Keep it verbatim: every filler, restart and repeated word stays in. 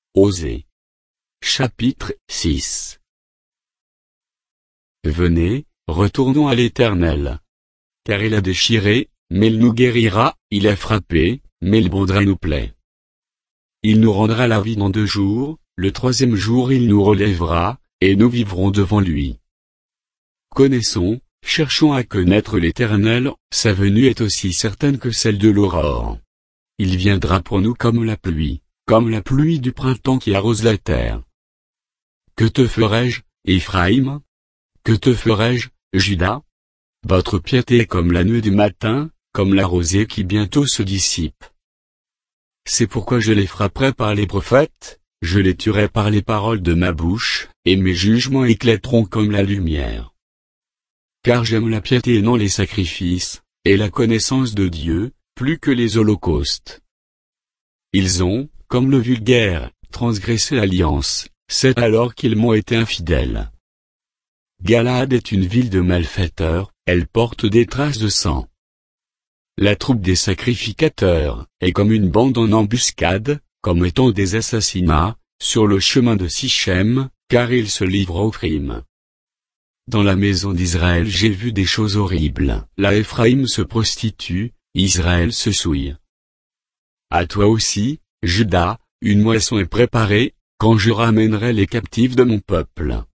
Osée. Chapitre six. Venez, retournons à l'Éternel. Car il a déchiré, mais il nous guérira, il a frappé, mais il bondra nous plaît. Il nous rendra la vie dans deux jours, le troisième jour il nous relèvera, et nous vivrons devant lui. Connaissons, cherchons à connaître l'Éternel, sa venue est aussi certaine que celle de l'aurore. Il viendra pour nous comme la pluie, comme la pluie du printemps qui arrose la terre. Que te ferai-je, Éphraïm? Que te ferai-je, Juda? Votre piété est comme la nuée du matin, comme la rosée qui bientôt se dissipe. C'est pourquoi je les frapperai par les prophètes, je les tuerai par les paroles de ma bouche, et mes jugements éclateront comme la lumière. Car j'aime la piété et non les sacrifices, et la connaissance de Dieu, plus que les holocaustes. Ils ont, comme le vulgaire, transgressé l'alliance, c'est alors qu'ils m'ont été infidèles. Galaad est une ville de malfaiteurs, elle porte des traces de sang. La troupe des sacrificateurs est comme une bande en embuscade, comme étant des assassinats, sur le chemin de Sichem, car ils se livrent au crime. Dans la maison d'Israël j'ai vu des choses horribles. La Éphraïm se prostitue, Israël se souille. À toi aussi, Juda, une moisson est préparée, quand je ramènerai les captifs de mon peuple.